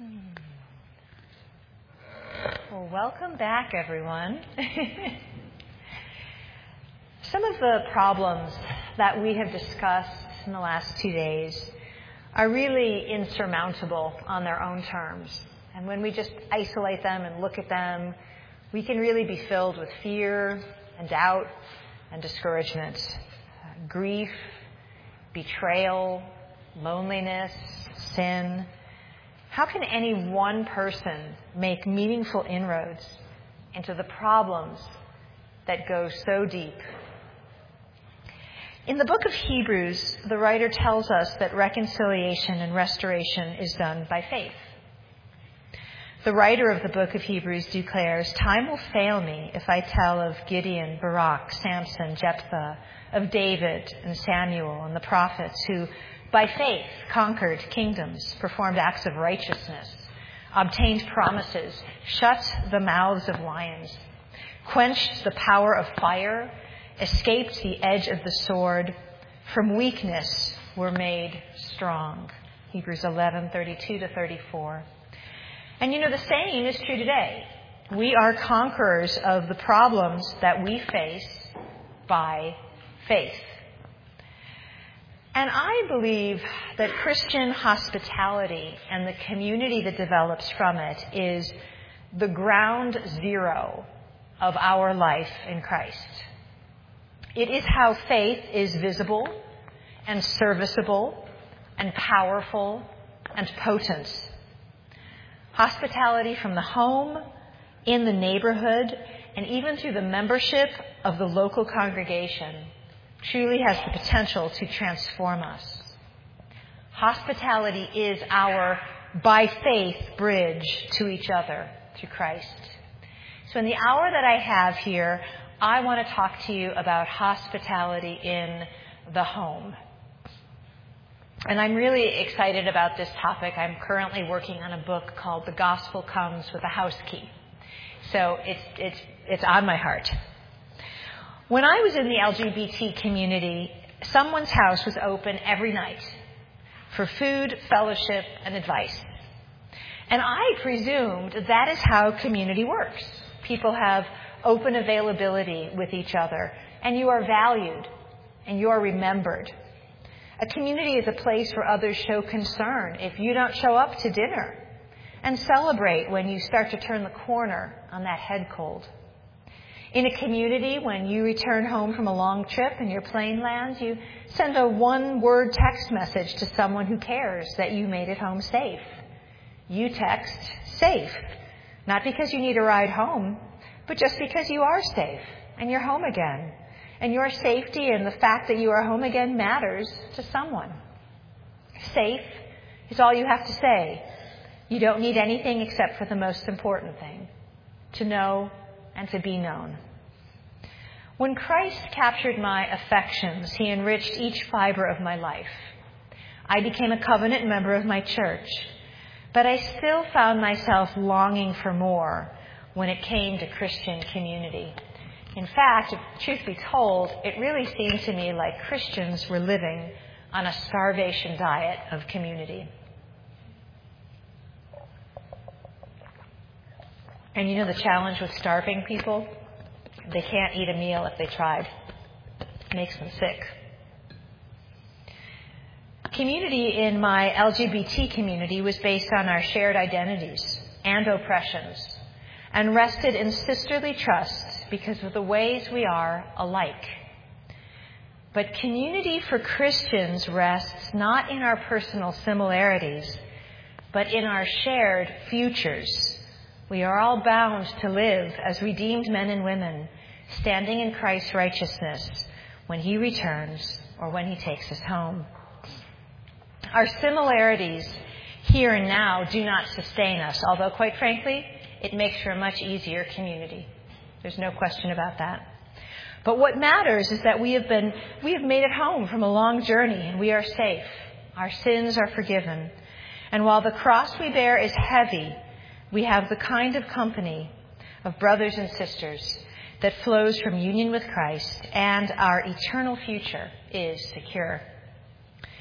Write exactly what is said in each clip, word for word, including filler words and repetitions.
Well, welcome back, everyone. Some of the problems that we have discussed in the last two days are really insurmountable on their own terms. And when we just isolate them and look at them, we can really be filled with fear and doubt and discouragement, uh, grief, betrayal, loneliness, sin. How can any one person make meaningful inroads into the problems that go so deep? In the book of Hebrews, the writer tells us that reconciliation and restoration is done by faith. The writer of the book of Hebrews declares, "Time will fail me if I tell of Gideon, Barak, Samson, Jephthah, of David and Samuel and the prophets who by faith conquered kingdoms, performed acts of righteousness, obtained promises, shut the mouths of lions, quenched the power of fire, escaped the edge of the sword, from weakness were made strong." Hebrews eleven, thirty-two to thirty-four. And you know, the same is true today. We are conquerors of the problems that we face by faith. And I believe that Christian hospitality and the community that develops from it is the ground zero of our life in Christ. It is how faith is visible and serviceable and powerful and potent. Hospitality from the home, in the neighborhood, and even through the membership of the local congregation truly has the potential to transform us. Hospitality is our by faith bridge to each other through Christ. So in the hour that I have here, I want to talk to you about hospitality in the home. And I'm really excited about this topic. I'm currently working on a book called The Gospel Comes with a House Key. So it's it's it's on my heart. When I was in the L G B T community, someone's house was open every night for food, fellowship, and advice. And I presumed that is how community works. People have open availability with each other, and you are valued, and you are remembered. A community is a place where others show concern if you don't show up to dinner, and celebrate when you start to turn the corner on that head cold. In a community, when you return home from a long trip and your plane lands, you send a one-word text message to someone who cares that you made it home safe. You text safe, not because you need a ride home, but just because you are safe and you're home again. And your safety and the fact that you are home again matters to someone. Safe is all you have to say. You don't need anything except for the most important thing, to know and to be known. When Christ captured my affections, he enriched each fiber of my life. I became a covenant member of my church, but I still found myself longing for more when it came to Christian community. In fact, if truth be told, it really seemed to me like Christians were living on a starvation diet of community. And you know the challenge with starving people? They can't eat a meal if they tried. It makes them sick. Community in my L G B T community was based on our shared identities and oppressions, and rested in sisterly trust because of the ways we are alike. But community for Christians rests not in our personal similarities, but in our shared futures. We are all bound to live as redeemed men and women, standing in Christ's righteousness when he returns or when he takes us home. Our similarities here and now do not sustain us, although quite frankly, it makes for a much easier community. There's no question about that. But what matters is that we have been, we have made it home from a long journey and we are safe. Our sins are forgiven. And while the cross we bear is heavy, we have the kind of company of brothers and sisters that flows from union with Christ, and our eternal future is secure.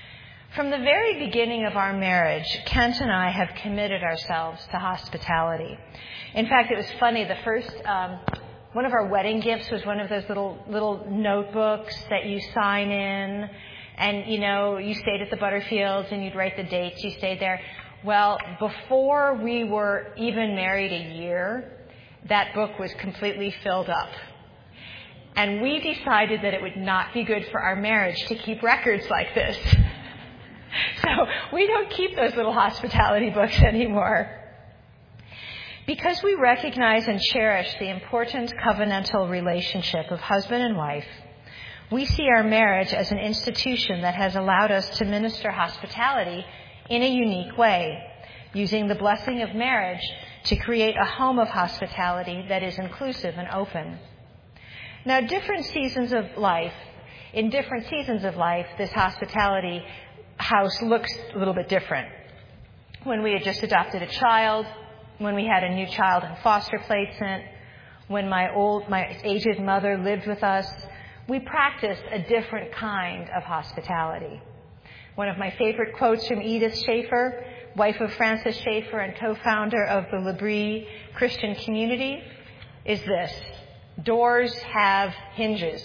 From the very beginning of our marriage, Kent and I have committed ourselves to hospitality. In fact, it was funny. The first, um, one of our wedding gifts was one of those little little notebooks that you sign in, and you know, you stayed at the Butterfields and you'd write the dates you stayed there. Well, before we were even married a year, that book was completely filled up. And we decided that it would not be good for our marriage to keep records like this. So we don't keep those little hospitality books anymore. Because we recognize and cherish the important covenantal relationship of husband and wife, we see our marriage as an institution that has allowed us to minister hospitality in a unique way, using the blessing of marriage to create a home of hospitality that is inclusive and open. Now, different seasons of life, in different seasons of life, this hospitality house looks a little bit different. When we had just adopted a child, when we had a new child in foster placement, when my old, my aged mother lived with us, we practiced a different kind of hospitality. One of my favorite quotes from Edith Schaefer, wife of Francis Schaefer and co-founder of the L'Abri Christian Community, is this: doors have hinges.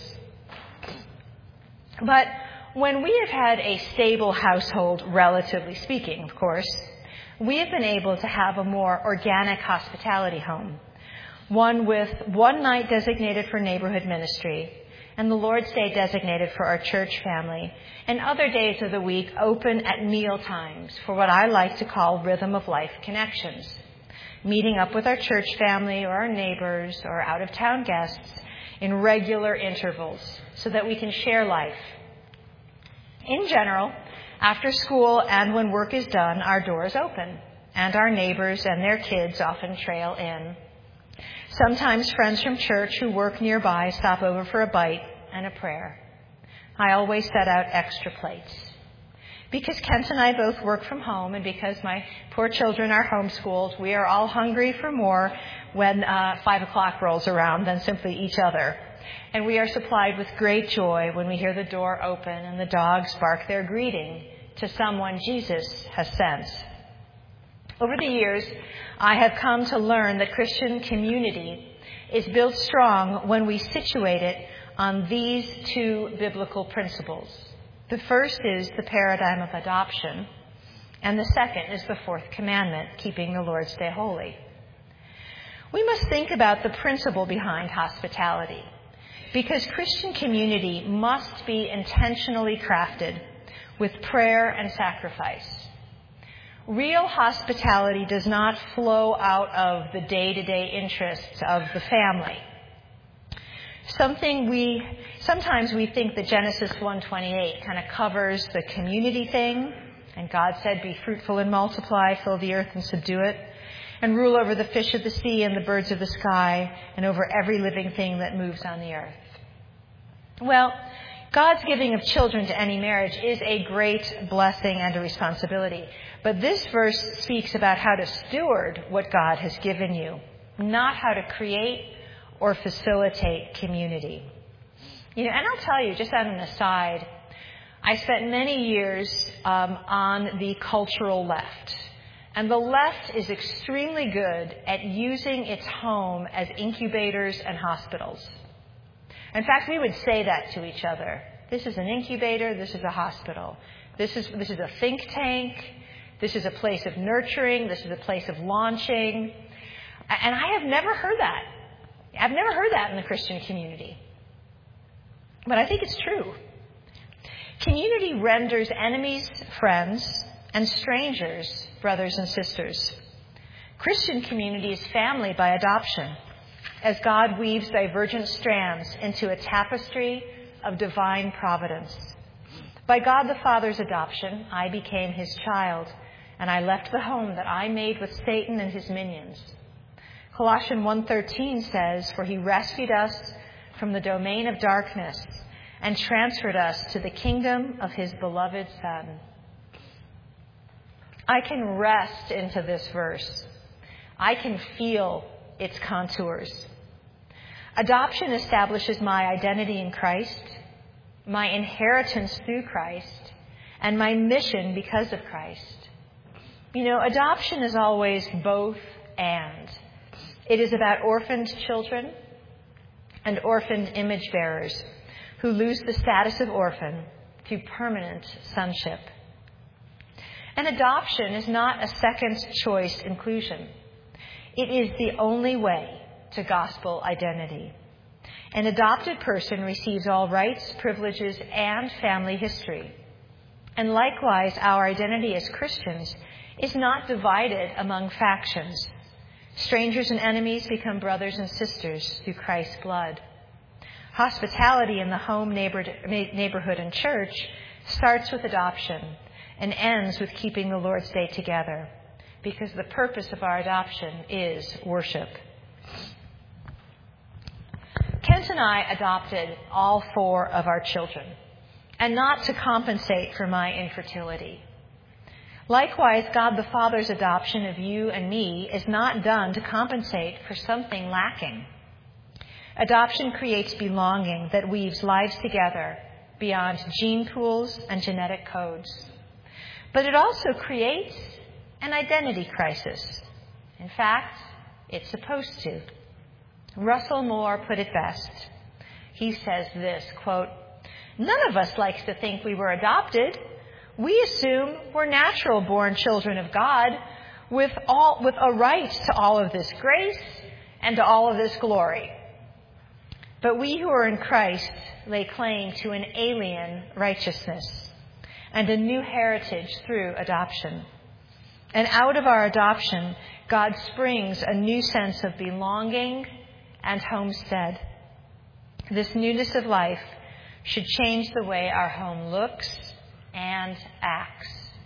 But when we have had a stable household, relatively speaking, of course, we have been able to have a more organic hospitality home, one with one night designated for neighborhood ministry, and the Lord's Day designated for our church family, and other days of the week open at meal times for what I like to call rhythm of life connections, meeting up with our church family or our neighbors or out-of-town guests in regular intervals so that we can share life. In general, after school and when work is done, our doors open, and our neighbors and their kids often trail in. Sometimes friends from church who work nearby stop over for a bite and a prayer. I always set out extra plates. Because Kent and I both work from home, and because my poor children are homeschooled, we are all hungry for more when uh, five o'clock rolls around than simply each other. And we are supplied with great joy when we hear the door open and the dogs bark their greeting to someone Jesus has sent. Over the years, I have come to learn that Christian community is built strong when we situate it on these two biblical principles. The first is the paradigm of adoption, and the second is the fourth commandment, keeping the Lord's Day holy. We must think about the principle behind hospitality, because Christian community must be intentionally crafted with prayer and sacrifice. Real hospitality does not flow out of the day-to-day interests of the family. Something we, sometimes we think that Genesis one twenty-eight kind of covers the community thing, and God said, "Be fruitful and multiply, fill the earth and subdue it, and rule over the fish of the sea and the birds of the sky, and over every living thing that moves on the earth." Well, God's giving of children to any marriage is a great blessing and a responsibility. But this verse speaks about how to steward what God has given you, not how to create or facilitate community. You know, and I'll tell you, just as an aside, I spent many years um, on the cultural left. And the left is extremely good at using its home as incubators and hospitals. In fact, we would say that to each other. This is an incubator. This is a hospital. This is this is a think tank. This is a place of nurturing. This is a place of launching. And I have never heard that. I've never heard that in the Christian community. But I think it's true. Community renders enemies friends and strangers brothers and sisters. Christian community is family by adoption, as God weaves divergent strands into a tapestry of divine providence. By God the Father's adoption, I became his child, and I left the home that I made with Satan and his minions. Colossians one thirteen says, "For he rescued us from the domain of darkness and transferred us to the kingdom of his beloved Son." I can rest into this verse. I can feel its contours. Adoption establishes my identity in Christ, my inheritance through Christ, and my mission because of Christ. You know, adoption is always both and. It is about orphaned children and orphaned image bearers who lose the status of orphan through permanent sonship. And adoption is not a second choice inclusion. It is the only way to gospel identity. An adopted person receives all rights, privileges, and family history. And likewise, our identity as Christians is not divided among factions. Strangers and enemies become brothers and sisters through Christ's blood. Hospitality in the home, neighborhood, and church starts with adoption and ends with keeping the Lord's Day together, because the purpose of our adoption is worship. Kent and I adopted all four of our children, and not to compensate for my infertility. Likewise, God the Father's adoption of you and me is not done to compensate for something lacking. Adoption creates belonging that weaves lives together beyond gene pools and genetic codes. But it also creates an identity crisis. In fact, it's supposed to. Russell Moore put it best. He says this, quote, "None of us likes to think we were adopted. We assume we're natural-born children of God with all with a right to all of this grace and to all of this glory. But we who are in Christ lay claim to an alien righteousness and a new heritage through adoption. And out of our adoption, God springs a new sense of belonging and homestead. This newness of life should change the way our home looks and acts.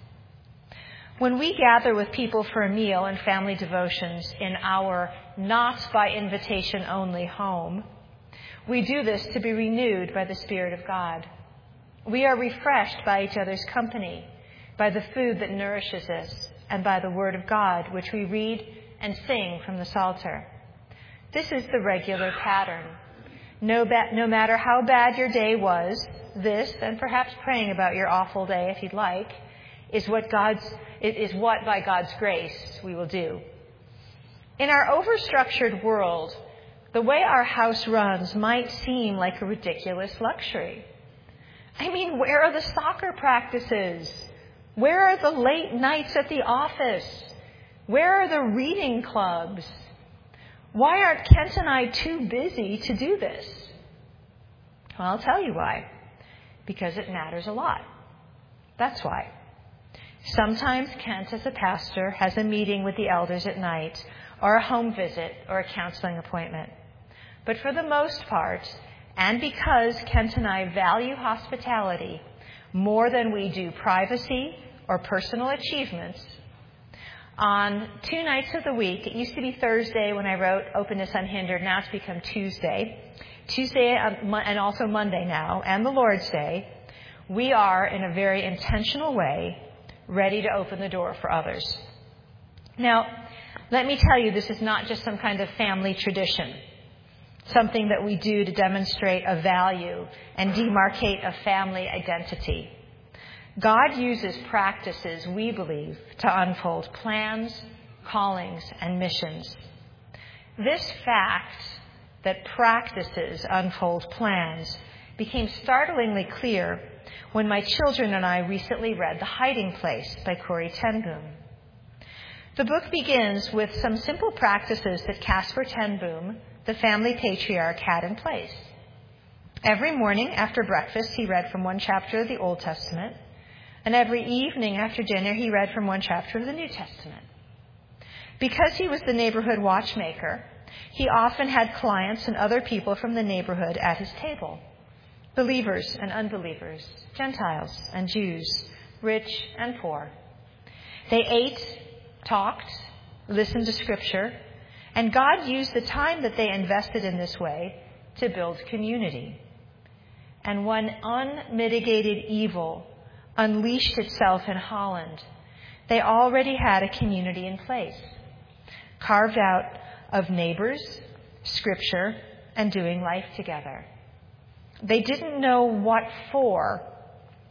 When we gather with people for a meal and family devotions in our not by invitation only home, we do this to be renewed by the Spirit of God. We are refreshed by each other's company, by the food that nourishes us, and by the Word of God, which we read and sing from the Psalter. This is the regular pattern. No, ba- no matter how bad your day was, this, and perhaps praying about your awful day if you'd like, is what God's is what by God's grace we will do. In our overstructured world, the way our house runs might seem like a ridiculous luxury. I mean, where are the soccer practices? Where are the late nights at the office? Where are the reading clubs? Why aren't Kent and I too busy to do this? Well, I'll tell you why. Because it matters a lot. That's why. Sometimes Kent, as a pastor, has a meeting with the elders at night, or a home visit, or a counseling appointment. But for the most part, and because Kent and I value hospitality more than we do privacy or personal achievements, on two nights of the week, it used to be Thursday when I wrote Openness Unhindered, now it's become Tuesday, Tuesday and also Monday now, and the Lord's Day, we are, in a very intentional way, ready to open the door for others. Now, let me tell you, this is not just some kind of family tradition, something that we do to demonstrate a value and demarcate a family identity. God uses practices, we believe, to unfold plans, callings, and missions. This fact that practices unfold plans became startlingly clear when my children and I recently read The Hiding Place by Corrie ten Boom. The book begins with some simple practices that Caspar ten Boom, the family patriarch, had in place. Every morning after breakfast, he read from one chapter of the Old Testament, and every evening after dinner, he read from one chapter of the New Testament. Because he was the neighborhood watchmaker, he often had clients and other people from the neighborhood at his table. Believers and unbelievers, Gentiles and Jews, rich and poor. They ate, talked, listened to Scripture, and God used the time that they invested in this way to build community. And when unmitigated evil unleashed itself in Holland, they already had a community in place, carved out of neighbors, Scripture, and doing life together. They didn't know what for,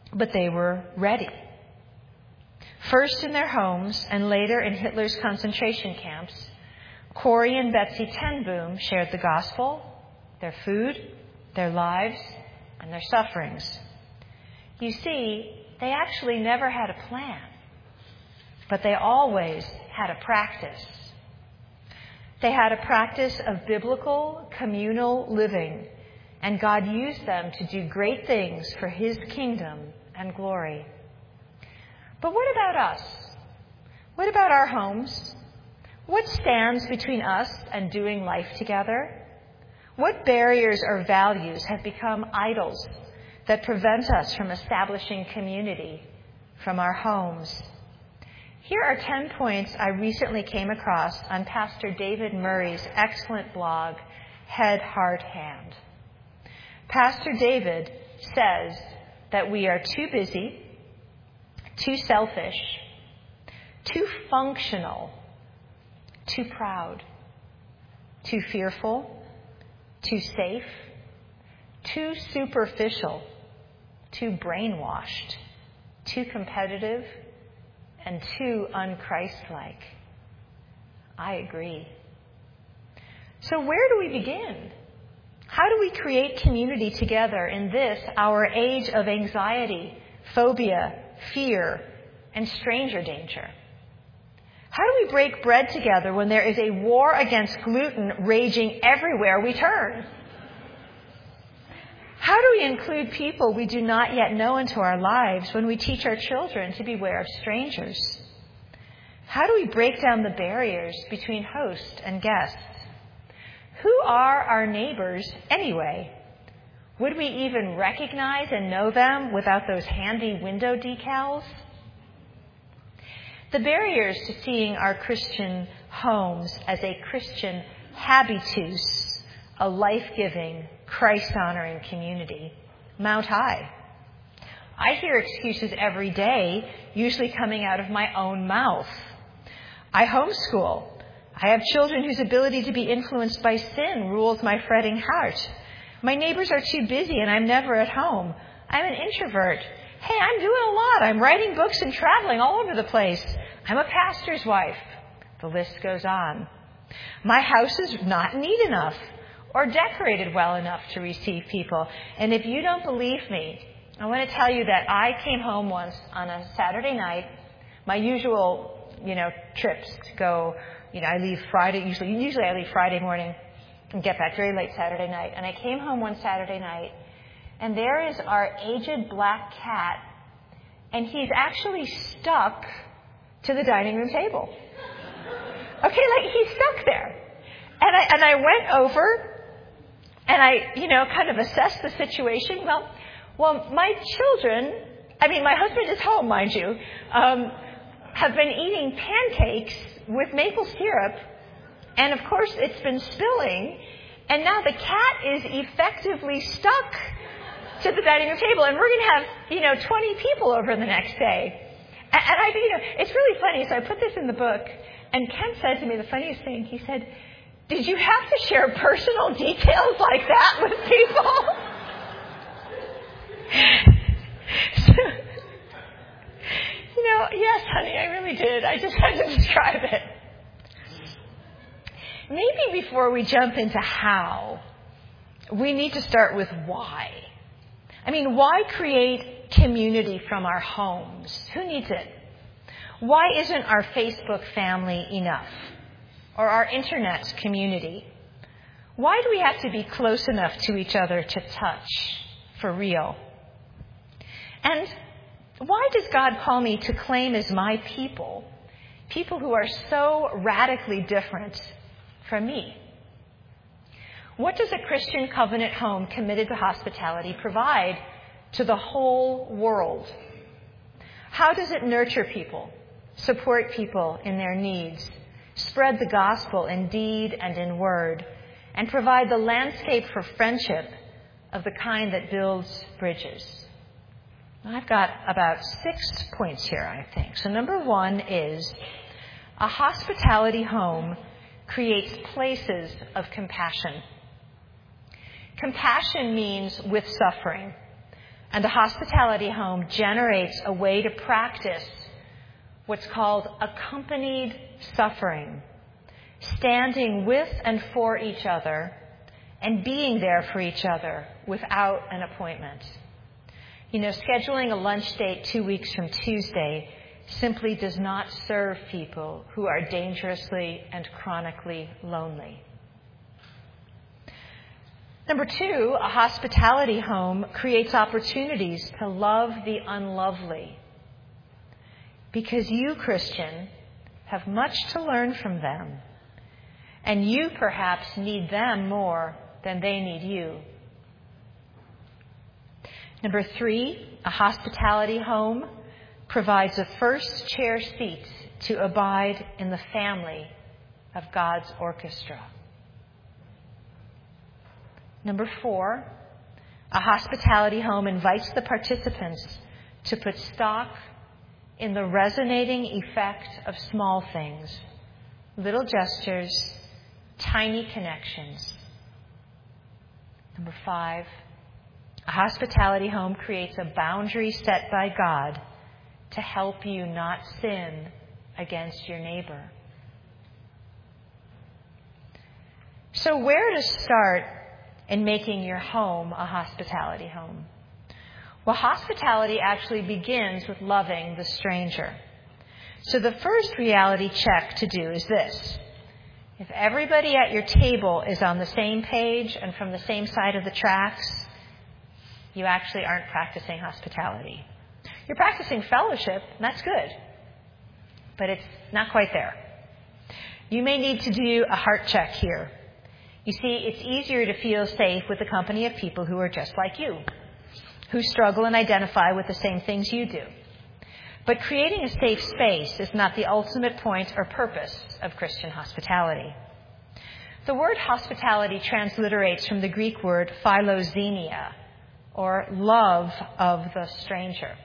but they were ready. First in their homes and later in Hitler's concentration camps, Corrie and Betsy ten Boom shared the gospel, their food, their lives, and their sufferings. You see, they actually never had a plan, but they always had a practice. They had a practice of biblical, communal living, and God used them to do great things for His kingdom and glory. But what about us? What about our homes? What stands between us and doing life together? What barriers or values have become idols that prevent us from establishing community from our homes? Here are ten points I recently came across on Pastor David Murray's excellent blog, Head, Heart, Hand. Pastor David says that we are too busy, too selfish, too functional, too proud, too fearful, too safe, too superficial, too brainwashed, too competitive, and too un-Christ-like. I agree. So where do we begin? How do we create community together in this, our age of anxiety, phobia, fear, and stranger danger? How do we break bread together when there is a war against gluten raging everywhere we turn? How do we include people we do not yet know into our lives when we teach our children to beware of strangers? How do we break down the barriers between host and guest? Who are our neighbors anyway? Would we even recognize and know them without those handy window decals? The barriers to seeing our Christian homes as a Christian habitus, a life-giving, Christ-honoring community, mount high. I hear excuses every day, usually coming out of my own mouth. I homeschool. I have children whose ability to be influenced by sin rules my fretting heart. My neighbors are too busy and I'm never at home. I'm an introvert. Hey, I'm doing a lot. I'm writing books and traveling all over the place. I'm a pastor's wife. The list goes on. My house is not neat enough or decorated well enough to receive people. And if you don't believe me, I want to tell you that I came home once on a Saturday night. My usual, you know, trips to go, you know, I leave Friday, usually, usually I leave Friday morning and get back very late Saturday night. And I came home one Saturday night, and there is our aged black cat, and he's actually stuck to the dining room table. Okay, like he's stuck there. And I and I went over and I, you know, kind of assessed the situation. Well, well, my children, I mean, my husband is home, mind you, um, have been eating pancakes with maple syrup, and of course it's been spilling, and now the cat is effectively stuck to the dining room table, and we're going to have, you know, twenty people over the next day. And, and I, you know, it's really funny. So I put this in the book, and Ken said to me the funniest thing. He said, "Did you have to share personal details like that with people?" So, you know, yes, honey, I really did. I just had to describe it. Maybe before we jump into how, we need to start with why. I mean, why create community from our homes? Who needs it? Why isn't our Facebook family enough? Or our internet community? Why do we have to be close enough to each other to touch for real? And why does God call me to claim as my people, people who are so radically different from me? What does a Christian covenant home committed to hospitality provide to the whole world? How does it nurture people, support people in their needs, spread the gospel in deed and in word, and provide the landscape for friendship of the kind that builds bridges? I've got about six points here, I think. So number one is a hospitality home creates places of compassion. Compassion means with suffering. And the hospitality home generates a way to practice what's called accompanied suffering, standing with and for each other and being there for each other without an appointment. You know, scheduling a lunch date two weeks from Tuesday simply does not serve people who are dangerously and chronically lonely. Number two, a hospitality home creates opportunities to love the unlovely. Because you, Christian, have much to learn from them. And you perhaps need them more than they need you. Number three, a hospitality home provides a first chair seat to abide in the family of God's orchestra. Number four, a hospitality home invites the participants to put stock in the resonating effect of small things, little gestures, tiny connections. Number five, a hospitality home creates a boundary set by God to help you not sin against your neighbor. So where to start in making your home a hospitality home? Well, hospitality actually begins with loving the stranger. So the first reality check to do is this. If everybody at your table is on the same page and from the same side of the tracks, you actually aren't practicing hospitality. You're practicing fellowship, and that's good, but it's not quite there. You may need to do a heart check here. You see, it's easier to feel safe with the company of people who are just like you, who struggle and identify with the same things you do. But creating a safe space is not the ultimate point or purpose of Christian hospitality. The word hospitality transliterates from the Greek word philoxenia, or love of the stranger.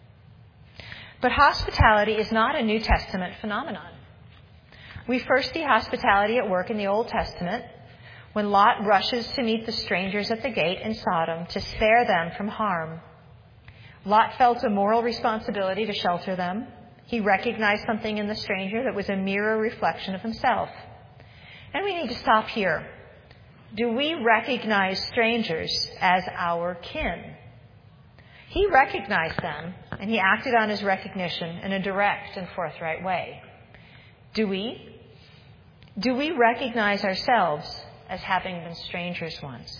But hospitality is not a New Testament phenomenon. We first see hospitality at work in the Old Testament, when Lot rushes to meet the strangers at the gate in Sodom to spare them from harm. Lot felt a moral responsibility to shelter them. He recognized something in the stranger that was a mirror reflection of himself. And we need to stop here. Do we recognize strangers as our kin? He recognized them, and he acted on his recognition in a direct and forthright way. Do we? Do we recognize ourselves as having been strangers once?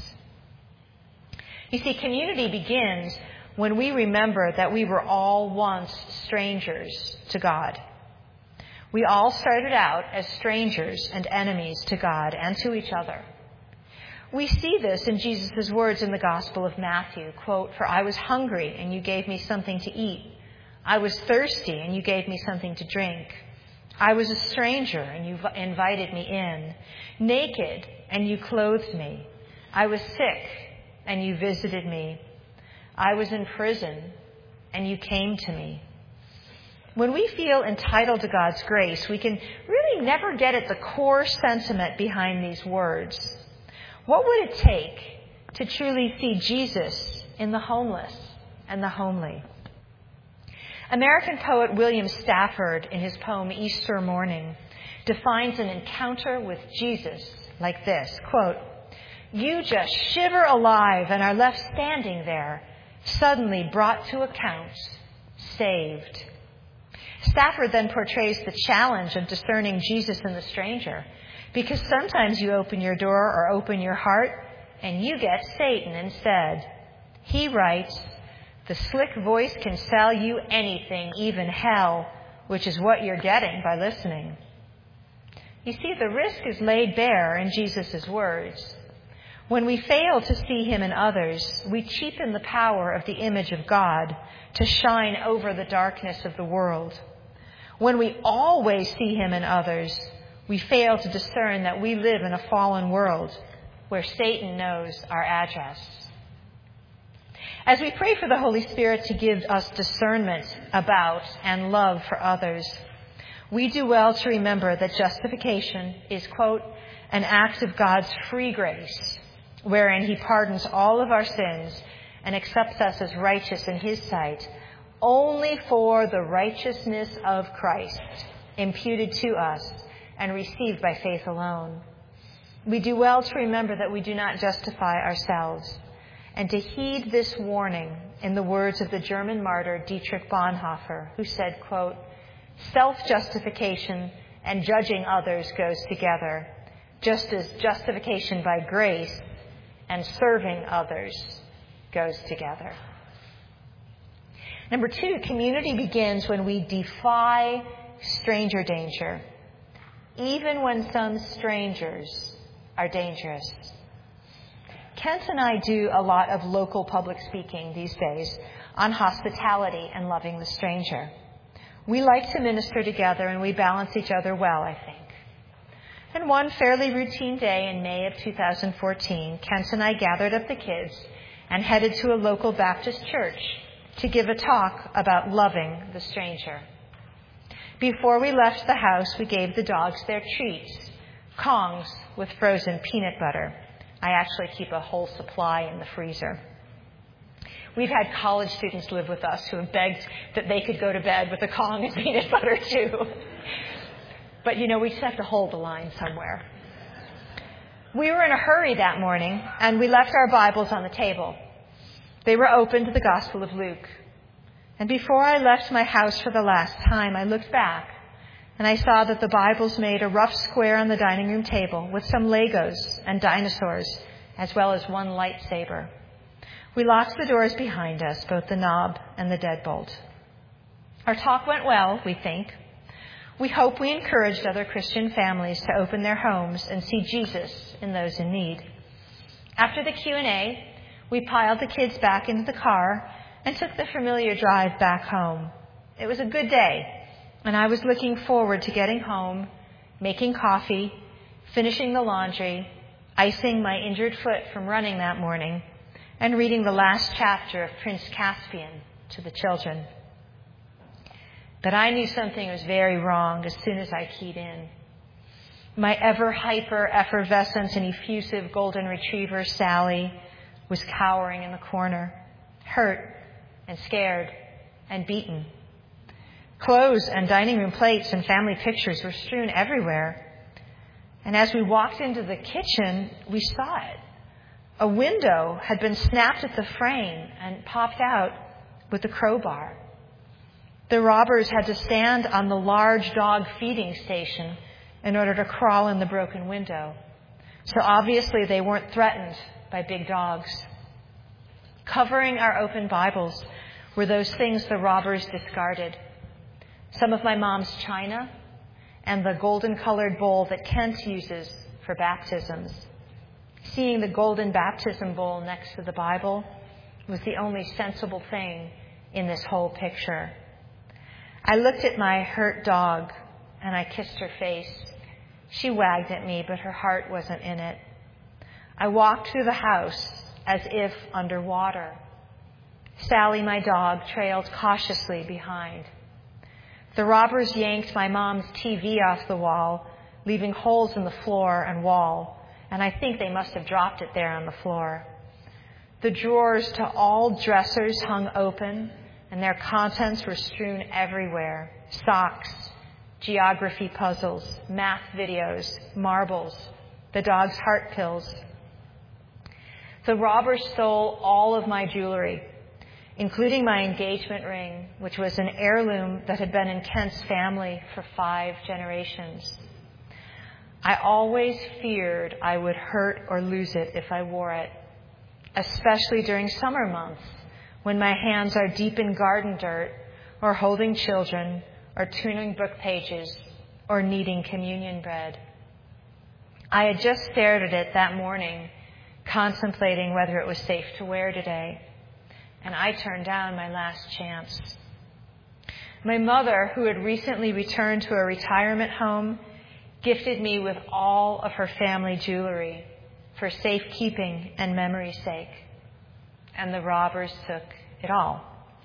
You see, community begins when we remember that we were all once strangers to God. We all started out as strangers and enemies to God and to each other. We see this in Jesus' words in the Gospel of Matthew, quote, "For I was hungry and you gave me something to eat. I was thirsty and you gave me something to drink. I was a stranger and you invited me in. Naked and you clothed me. I was sick and you visited me. I was in prison and you came to me." When we feel entitled to God's grace, we can really never get at the core sentiment behind these words. What would it take to truly see Jesus in the homeless and the homely? American poet William Stafford, in his poem Easter Morning, defines an encounter with Jesus like this, quote, "You just shiver alive and are left standing there, suddenly brought to account, saved." Stafford then portrays the challenge of discerning Jesus in the stranger, because sometimes you open your door or open your heart and you get Satan instead. He writes, "The slick voice can sell you anything, even hell, which is what you're getting by listening." You see, the risk is laid bare in Jesus' words. When we fail to see him in others, we cheapen the power of the image of God to shine over the darkness of the world. When we always see him in others, we fail to discern that we live in a fallen world where Satan knows our address. As we pray for the Holy Spirit to give us discernment about and love for others, we do well to remember that justification is, quote, "an act of God's free grace, wherein he pardons all of our sins and accepts us as righteous in his sight, only for the righteousness of Christ, imputed to us and received by faith alone. We do well to remember that we do not justify ourselves, and to heed this warning in the words of the German martyr Dietrich Bonhoeffer, who said, quote, "Self-justification and judging others goes together, just as justification by grace and serving others goes together." Number two, community begins when we defy stranger danger, even when some strangers are dangerous. Kent and I do a lot of local public speaking these days on hospitality and loving the stranger. We like to minister together, and we balance each other well, I think. And one fairly routine day in May of two thousand fourteen, Kent and I gathered up the kids and headed to a local Baptist church to give a talk about loving the stranger. Before we left the house, we gave the dogs their treats, Kongs with frozen peanut butter. I actually keep a whole supply in the freezer. We've had college students live with us who have begged that they could go to bed with a Kong and peanut butter too. But, you know, we just have to hold the line somewhere. We were in a hurry that morning, and we left our Bibles on the table. They were open to the Gospel of Luke. And before I left my house for the last time, I looked back, and I saw that the Bibles made a rough square on the dining room table with some Legos and dinosaurs, as well as one lightsaber. We locked the doors behind us, both the knob and the deadbolt. Our talk went well, we think. We hope we encouraged other Christian families to open their homes and see Jesus in those in need. After the Q and A, we piled the kids back into the car and took the familiar drive back home. It was a good day, and I was looking forward to getting home, making coffee, finishing the laundry, icing my injured foot from running that morning, and reading the last chapter of Prince Caspian to the children. But I knew something was very wrong as soon as I keyed in. My ever-hyper, effervescent, and effusive golden retriever, Sally, was cowering in the corner, hurt and scared and beaten. Clothes and dining room plates and family pictures were strewn everywhere. And as we walked into the kitchen, we saw it. A window had been snapped at the frame and popped out with a crowbar. The robbers had to stand on the large dog feeding station in order to crawl in the broken window. So obviously they weren't threatened by big dogs. Covering our open Bibles were those things the robbers discarded. Some of my mom's china and the golden-colored bowl that Kent uses for baptisms. Seeing the golden baptism bowl next to the Bible was the only sensible thing in this whole picture. I looked at my hurt dog, and I kissed her face. She wagged at me, but her heart wasn't in it. I walked through the house as if underwater. Sally, my dog, trailed cautiously behind. The robbers yanked my mom's T V off the wall, leaving holes in the floor and wall, and I think they must have dropped it there on the floor. The drawers to all dressers hung open, and their contents were strewn everywhere. Socks, geography puzzles, math videos, marbles, the dog's heart pills. The robbers stole all of my jewelry, including my engagement ring, which was an heirloom that had been in Kent's family for five generations. I always feared I would hurt or lose it if I wore it, especially during summer months when my hands are deep in garden dirt or holding children or turning book pages or kneading communion bread. I had just stared at it that morning, contemplating whether it was safe to wear today, and I turned down my last chance. My mother, who had recently returned to a retirement home, gifted me with all of her family jewelry for safekeeping and memory's sake, and the robbers took it all.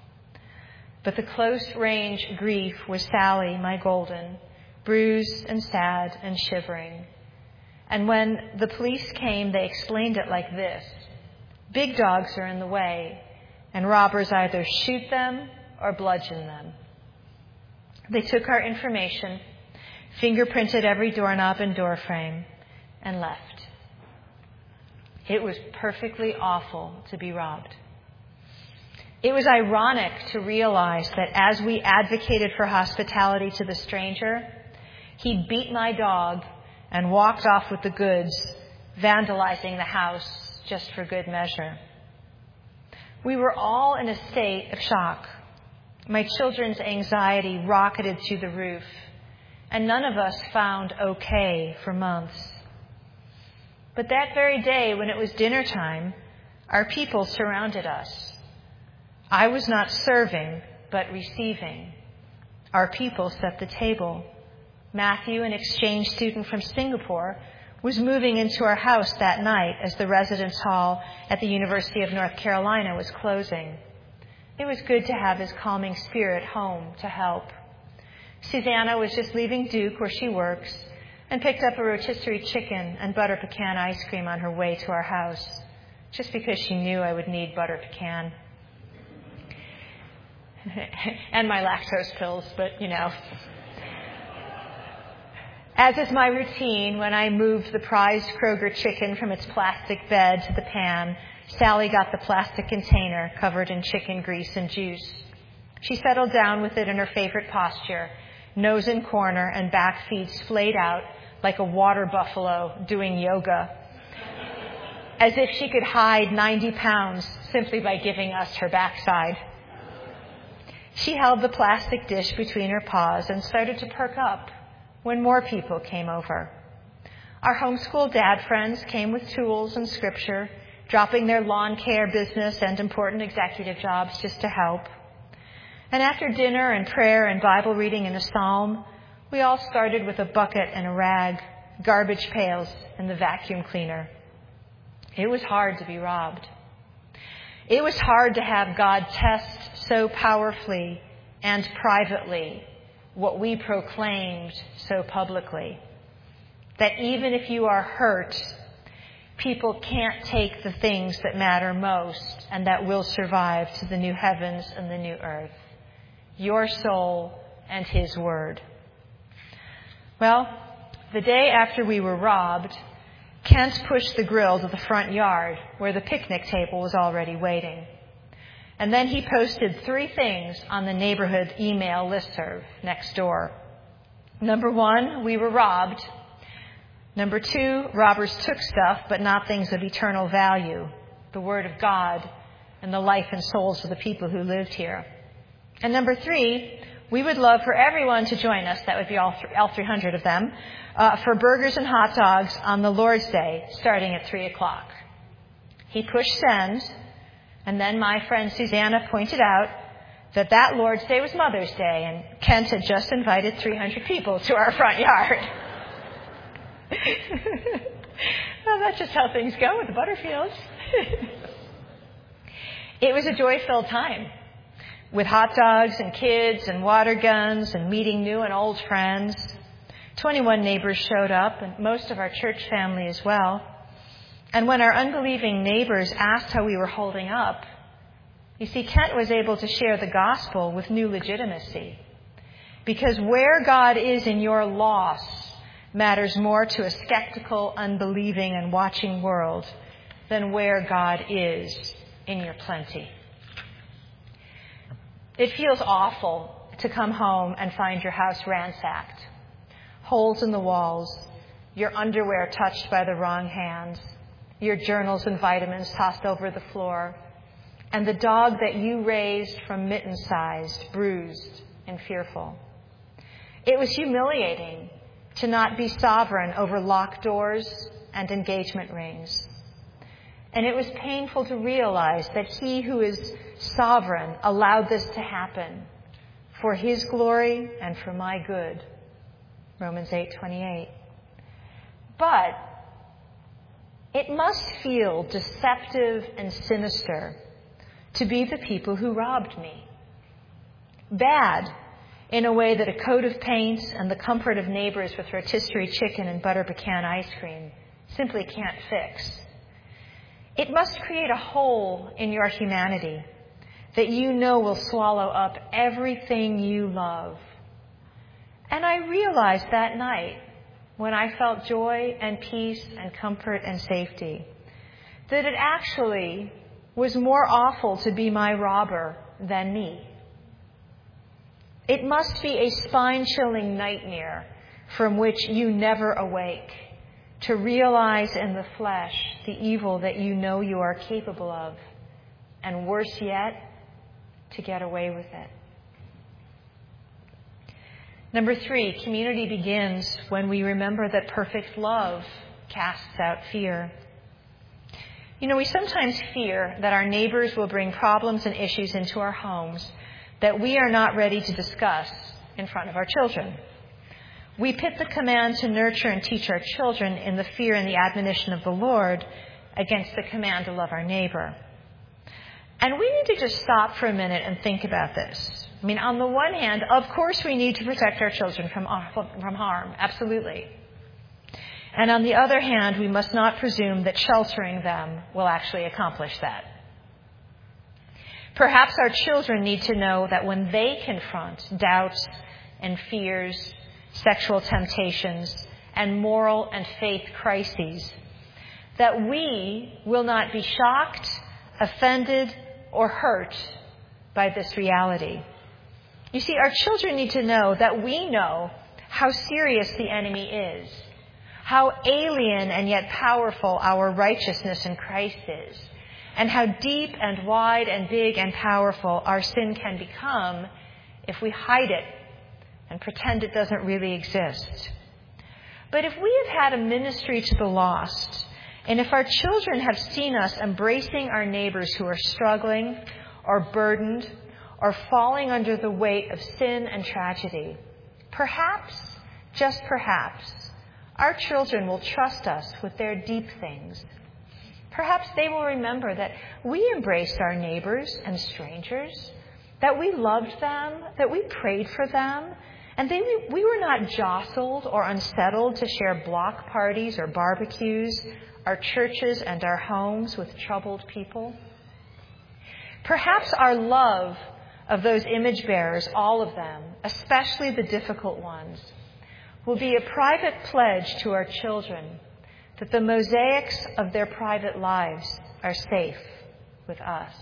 But the close-range grief was Sally, my golden, bruised and sad and shivering. And when the police came, they explained it like this: big dogs are in the way, and robbers either shoot them or bludgeon them. They took our information, fingerprinted every doorknob and doorframe, and left. It was perfectly awful to be robbed. It was ironic to realize that as we advocated for hospitality to the stranger, he beat my dog and walked off with the goods, vandalizing the house just for good measure. We were all in a state of shock. My children's anxiety rocketed through the roof, and none of us found okay for months. But that very day, when it was dinner time, our people surrounded us. I was not serving, but receiving. Our people set the table. Matthew, an exchange student from Singapore, was moving into our house that night as the residence hall at the University of North Carolina was closing. It was good to have his calming spirit home to help. Susanna was just leaving Duke, where she works, and picked up a rotisserie chicken and butter pecan ice cream on her way to our house, just because she knew I would need butter pecan. And my lactose pills, but, you know. As is my routine, when I moved the prized Kroger chicken from its plastic bed to the pan, Sally got the plastic container covered in chicken grease and juice. She settled down with it in her favorite posture, nose in corner and back feet splayed out like a water buffalo doing yoga, as if she could hide ninety pounds simply by giving us her backside. She held the plastic dish between her paws and started to perk up when more people came over. Our homeschool dad friends came with tools and scripture, dropping their lawn care business and important executive jobs just to help. And after dinner and prayer and Bible reading and a psalm, we all started with a bucket and a rag, garbage pails, and the vacuum cleaner. It was hard to be robbed. It was hard to have God test so powerfully and privately what we proclaimed so publicly, that even if you are hurt, people can't take the things that matter most and that will survive to the new heavens and the new earth, your soul and his word. Well, the day after we were robbed, Kent pushed the grill to the front yard where the picnic table was already waiting. And then he posted three things on the neighborhood email listserv next door. Number one, we were robbed. Number two, robbers took stuff, but not things of eternal value, the Word of God and the life and souls of the people who lived here. And number three, we would love for everyone to join us, that would be all three hundred of them, uh, for burgers and hot dogs on the Lord's Day, starting at three o'clock. He pushed send, and then my friend Susanna pointed out that that Lord's Day was Mother's Day, and Kent had just invited three hundred people to our front yard. Well, that's just how things go with the Butterfields. It was a joy-filled time, with hot dogs and kids and water guns and meeting new and old friends. twenty-one neighbors showed up, and most of our church family as well. And when our unbelieving neighbors asked how we were holding up, you see, Kent was able to share the gospel with new legitimacy. Because where God is in your loss matters more to a skeptical, unbelieving, and watching world than where God is in your plenty. It feels awful to come home and find your house ransacked. Holes in the walls, your underwear touched by the wrong hands, your journals and vitamins tossed over the floor, and the dog that you raised from mitten-sized, bruised, and fearful. It was humiliating to not be sovereign over locked doors and engagement rings. And it was painful to realize that he who is sovereign allowed this to happen for his glory and for my good. Romans eight twenty-eight. But it must feel deceptive and sinister to be the people who robbed me. Bad in a way that a coat of paint and the comfort of neighbors with rotisserie chicken and butter pecan ice cream simply can't fix. It must create a hole in your humanity that you know will swallow up everything you love. And I realized that night, when I felt joy and peace and comfort and safety, that it actually was more awful to be my robber than me. It must be a spine-chilling nightmare from which you never awake, to realize in the flesh the evil that you know you are capable of, and worse yet, to get away with it. Number three, community begins when we remember that perfect love casts out fear. You know, we sometimes fear that our neighbors will bring problems and issues into our homes that we are not ready to discuss in front of our children. We pit the command to nurture and teach our children in the fear and the admonition of the Lord against the command to love our neighbor. And we need to just stop for a minute and think about this. I mean, on the one hand, of course we need to protect our children from, from harm, absolutely. And on the other hand, we must not presume that sheltering them will actually accomplish that. Perhaps our children need to know that when they confront doubts and fears, sexual temptations, and moral and faith crises, that we will not be shocked, offended, or hurt by this reality. You see, our children need to know that we know how serious the enemy is, how alien and yet powerful our righteousness in Christ is, and how deep and wide and big and powerful our sin can become if we hide it and pretend it doesn't really exist. But if we have had a ministry to the lost, and if our children have seen us embracing our neighbors who are struggling or burdened or falling under the weight of sin and tragedy, perhaps, just perhaps, our children will trust us with their deep things. Perhaps they will remember that we embraced our neighbors and strangers, that we loved them, that we prayed for them, and they, we were not jostled or unsettled to share block parties or barbecues, our churches and our homes with troubled people. Perhaps our love of those image bearers, all of them, especially the difficult ones, will be a private pledge to our children that the mosaics of their private lives are safe with us.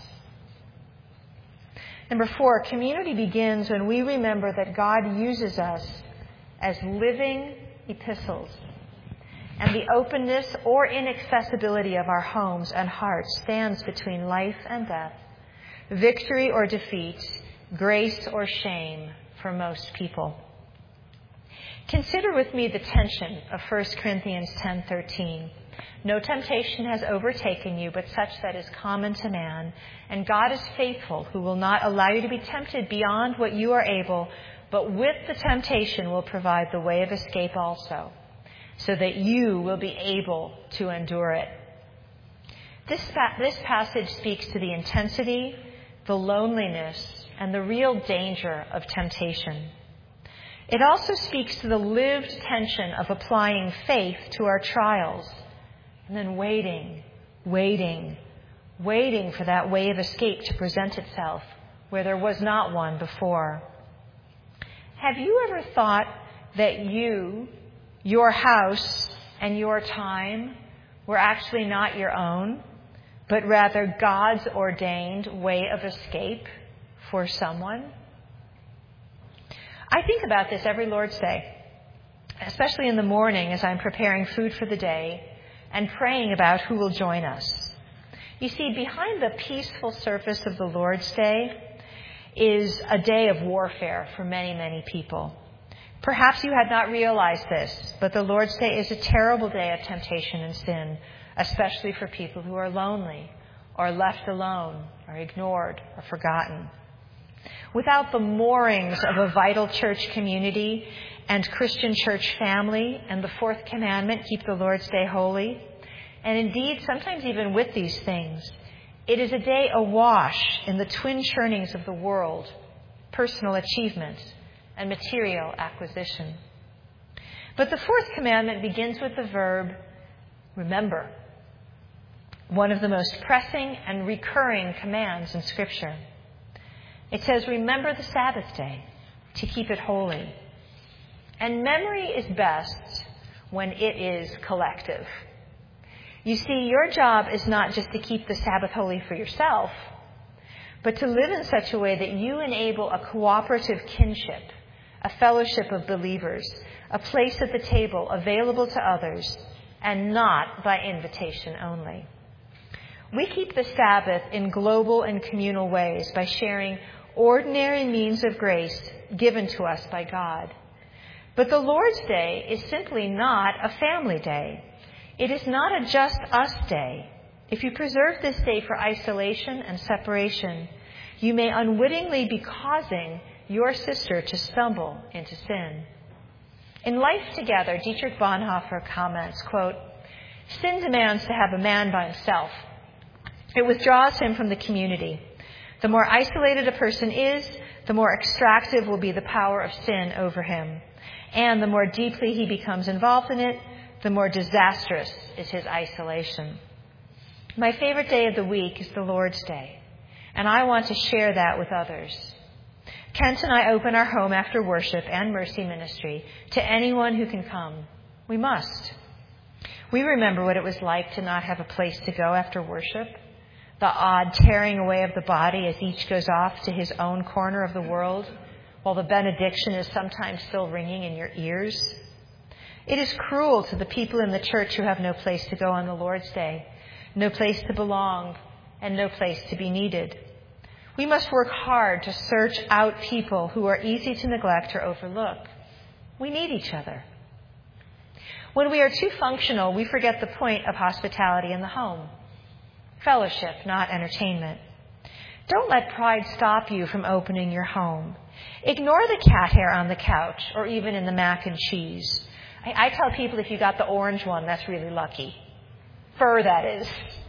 Number four, community begins when we remember that God uses us as living epistles, and the openness or inaccessibility of our homes and hearts stands between life and death, victory or defeat, grace or shame for most people. Consider with me the tension of First Corinthians ten thirteen. No temptation has overtaken you, but such that is common to man. And God is faithful, who will not allow you to be tempted beyond what you are able, but with the temptation will provide the way of escape also, so that you will be able to endure it. This, this passage speaks to the intensity, the loneliness, and the real danger of temptation. It also speaks to the lived tension of applying faith to our trials, and then waiting, waiting, waiting for that way of escape to present itself where there was not one before. Have you ever thought that you, your house, and your time were actually not your own, but rather God's ordained way of escape for someone? I think about this every Lord's Day, especially in the morning as I'm preparing food for the day and praying about who will join us. You see, behind the peaceful surface of the Lord's Day is a day of warfare for many, many people. Perhaps you had not realized this, but the Lord's Day is a terrible day of temptation and sin, especially for people who are lonely or left alone or ignored or forgotten. Without the moorings of a vital church community and Christian church family and the fourth commandment, keep the Lord's Day holy, and indeed sometimes even with these things, it is a day awash in the twin churnings of the world, personal achievement and material acquisition. But the fourth commandment begins with the verb remember, one of the most pressing and recurring commands in Scripture. It says, remember the Sabbath day to keep it holy. And memory is best when it is collective. You see, your job is not just to keep the Sabbath holy for yourself, but to live in such a way that you enable a cooperative kinship, a fellowship of believers, a place at the table available to others, and not by invitation only. We keep the Sabbath in global and communal ways by sharing ordinary means of grace given to us by God. But the Lord's Day is simply not a family day. It is not a just us day. If you preserve this day for isolation and separation, you may unwittingly be causing your sister to stumble into sin. In Life Together, Dietrich Bonhoeffer comments, quote, sin demands to have a man by himself. It withdraws him from the community. The more isolated a person is, the more extractive will be the power of sin over him. And the more deeply he becomes involved in it, the more disastrous is his isolation. My favorite day of the week is the Lord's Day, and I want to share that with others. Kent and I open our home after worship and mercy ministry to anyone who can come. We must. We remember what it was like to not have a place to go after worship, the odd tearing away of the body as each goes off to his own corner of the world, while the benediction is sometimes still ringing in your ears. It is cruel to the people in the church who have no place to go on the Lord's Day, no place to belong, and no place to be needed. We must work hard to search out people who are easy to neglect or overlook. We need each other. When we are too functional, we forget the point of hospitality in the home. Fellowship, not entertainment. Don't let pride stop you from opening your home. Ignore the cat hair on the couch or even in the mac and cheese. I, I tell people if you got the orange one, that's really lucky. Fur, that is.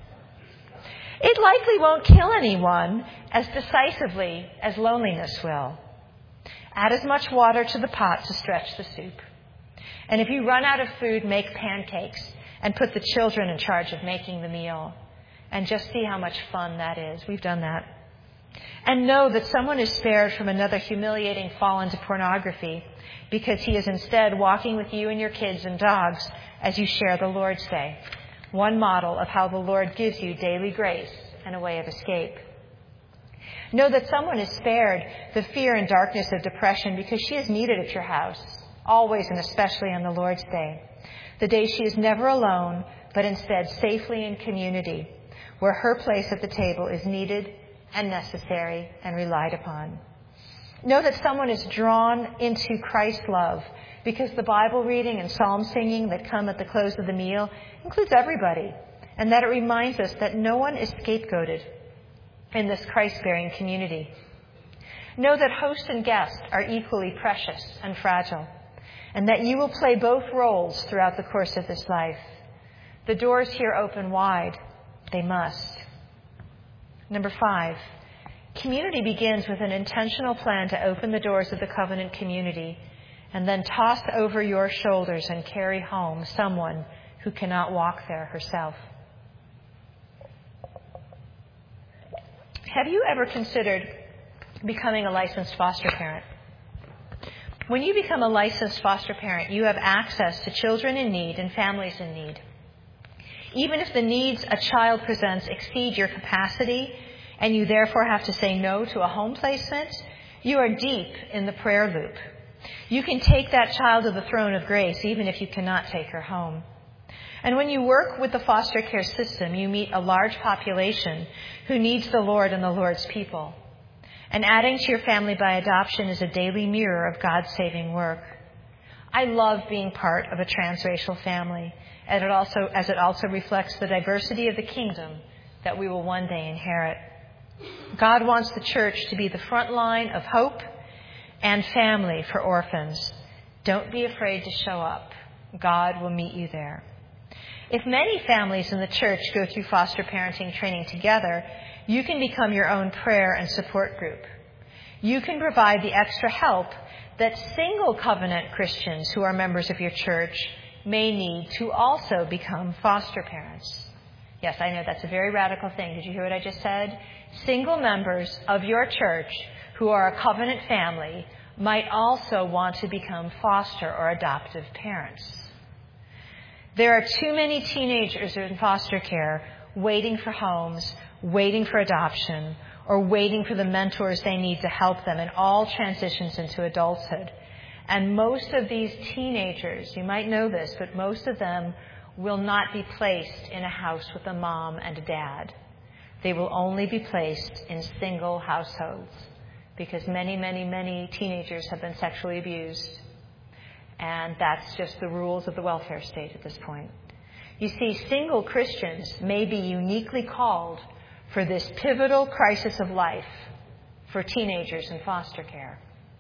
It likely won't kill anyone as decisively as loneliness will. Add as much water to the pot to stretch the soup. And if you run out of food, make pancakes and put the children in charge of making the meal. And just see how much fun that is. We've done that. And know that someone is spared from another humiliating fall into pornography because he is instead walking with you and your kids and dogs as you share the Lord's Day. One model of how the Lord gives you daily grace and a way of escape. Know that someone is spared the fear and darkness of depression because she is needed at your house, always and especially on the Lord's Day, the day she is never alone, but instead safely in community, where her place at the table is needed and necessary and relied upon. Know that someone is drawn into Christ's love because the Bible reading and psalm singing that come at the close of the meal includes everybody, and that it reminds us that no one is scapegoated in this Christ-bearing community. Know that host and guest are equally precious and fragile, and that you will play both roles throughout the course of this life. The doors here open wide. They must. Number five, community begins with an intentional plan to open the doors of the covenant community and then toss over your shoulders and carry home someone who cannot walk there herself. Have you ever considered becoming a licensed foster parent? When you become a licensed foster parent, you have access to children in need and families in need. Even if the needs a child presents exceed your capacity and you therefore have to say no to a home placement, you are deep in the prayer loop. You can take that child to the throne of grace even if you cannot take her home. And when you work with the foster care system, you meet a large population who needs the Lord and the Lord's people. And adding to your family by adoption is a daily mirror of God's saving work. I love being part of a transracial family, and it also, as it also reflects the diversity of the kingdom that we will one day inherit. God wants the church to be the front line of hope and family for orphans. Don't be afraid to show up. God will meet you there. If many families in the church go through foster parenting training together, you can become your own prayer and support group. You can provide the extra help that single covenant Christians who are members of your church may need to also become foster parents. Yes, I know that's a very radical thing. Did you hear what I just said? Single members of your church who are a covenant family might also want to become foster or adoptive parents. There are too many teenagers in foster care waiting for homes, waiting for adoption, or waiting for the mentors they need to help them in all transitions into adulthood. And most of these teenagers, you might know this, but most of them will not be placed in a house with a mom and a dad. They will only be placed in single households because many, many, many teenagers have been sexually abused. And that's just the rules of the welfare state at this point. You see, single Christians may be uniquely called for this pivotal crisis of life for teenagers in foster care.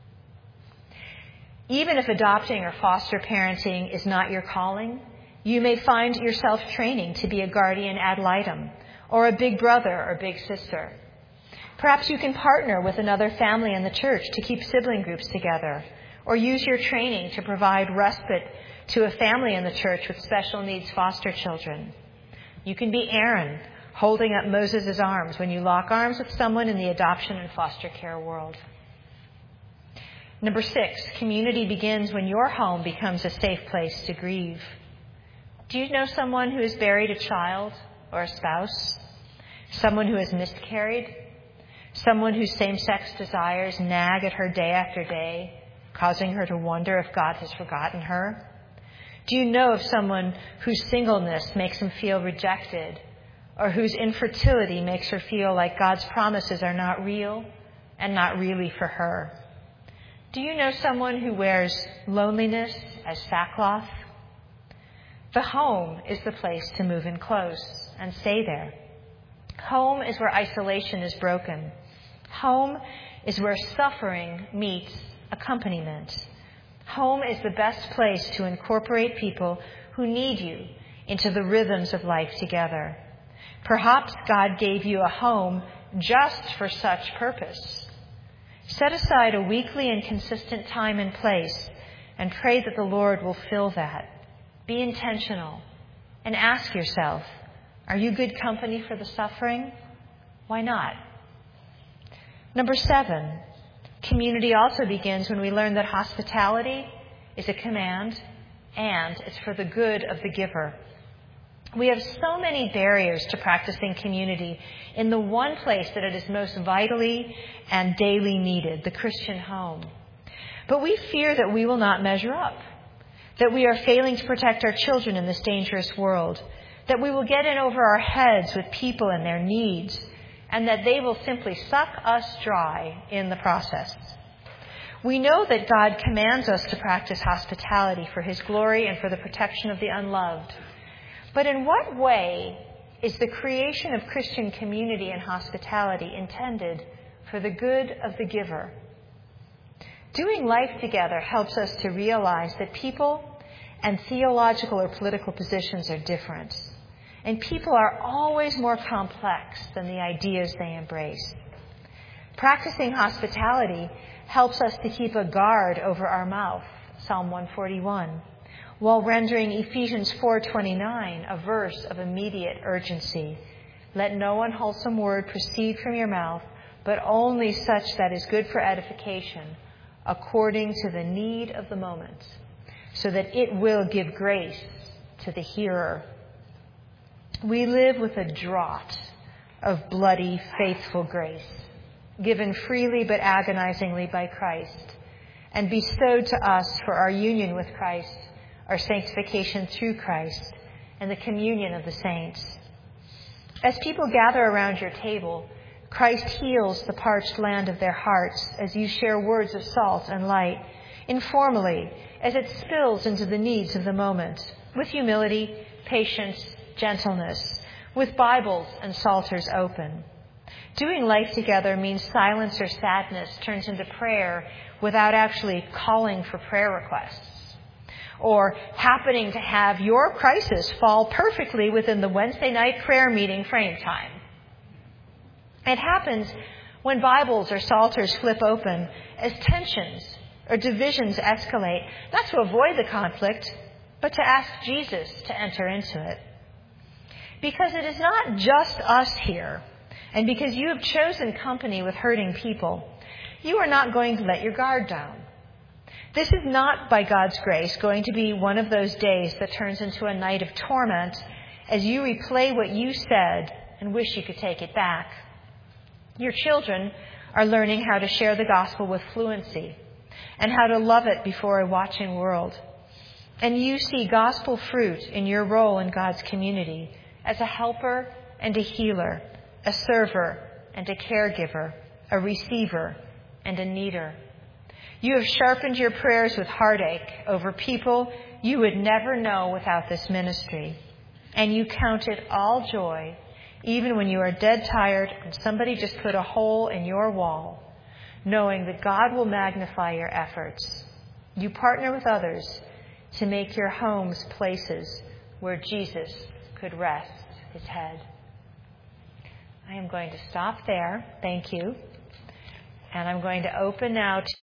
Even if adopting or foster parenting is not your calling, you may find yourself training to be a guardian ad litem or a big brother or big sister. Perhaps you can partner with another family in the church to keep sibling groups together, or use your training to provide respite to a family in the church with special needs foster children. You can be Aaron, holding up Moses' arms when you lock arms with someone in the adoption and foster care world. Number six, community begins when your home becomes a safe place to grieve. Do you know someone who has buried a child or a spouse? Someone who has miscarried? Someone whose same-sex desires nag at her day after day, causing her to wonder if God has forgotten her? Do you know of someone whose singleness makes him feel rejected, or whose infertility makes her feel like God's promises are not real and not really for her? Do you know someone who wears loneliness as sackcloth? The home is the place to move in close and stay there. Home is where isolation is broken. Home is where suffering meets accompaniment. Home is the best place to incorporate people who need you into the rhythms of life together. Perhaps God gave you a home just for such purpose. Set aside a weekly and consistent time and place and pray that the Lord will fill that. Be intentional and ask yourself, are you good company for the suffering? Why not? Number seven, community also begins when we learn that hospitality is a command and it's for the good of the giver. We have so many barriers to practicing community in the one place that it is most vitally and daily needed, the Christian home. But we fear that we will not measure up, that we are failing to protect our children in this dangerous world, that we will get in over our heads with people and their needs, and that they will simply suck us dry in the process. We know that God commands us to practice hospitality for His glory and for the protection of the unloved. But in what way is the creation of Christian community and hospitality intended for the good of the giver? Doing life together helps us to realize that people and theological or political positions are different, and people are always more complex than the ideas they embrace. Practicing hospitality helps us to keep a guard over our mouth, Psalm one forty-one, while rendering Ephesians four twenty-nine a verse of immediate urgency. Let no unwholesome word proceed from your mouth, but only such that is good for edification, according to the need of the moment, so that it will give grace to the hearer. We live with a draught of bloody, faithful grace, given freely but agonizingly by Christ, and bestowed to us for our union with Christ, our sanctification through Christ, and the communion of the saints. As people gather around your table, Christ heals the parched land of their hearts as you share words of salt and light, informally, as it spills into the needs of the moment, with humility, patience, gentleness, with Bibles and psalters open. Doing life together means silence or sadness turns into prayer without actually calling for prayer requests, or happening to have your crisis fall perfectly within the Wednesday night prayer meeting frame time. It happens when Bibles or psalters flip open as tensions or divisions escalate, not to avoid the conflict, but to ask Jesus to enter into it. Because it is not just us here, and because you have chosen company with hurting people, you are not going to let your guard down. This is not, by God's grace, going to be one of those days that turns into a night of torment as you replay what you said and wish you could take it back. Your children are learning how to share the gospel with fluency and how to love it before a watching world. And you see gospel fruit in your role in God's community as a helper and a healer, a server and a caregiver, a receiver and a needer. You have sharpened your prayers with heartache over people you would never know without this ministry. And you count it all joy, even when you are dead tired and somebody just put a hole in your wall, knowing that God will magnify your efforts. You partner with others to make your homes places where Jesus could rest his head. I am going to stop there. Thank you. And I'm going to open now to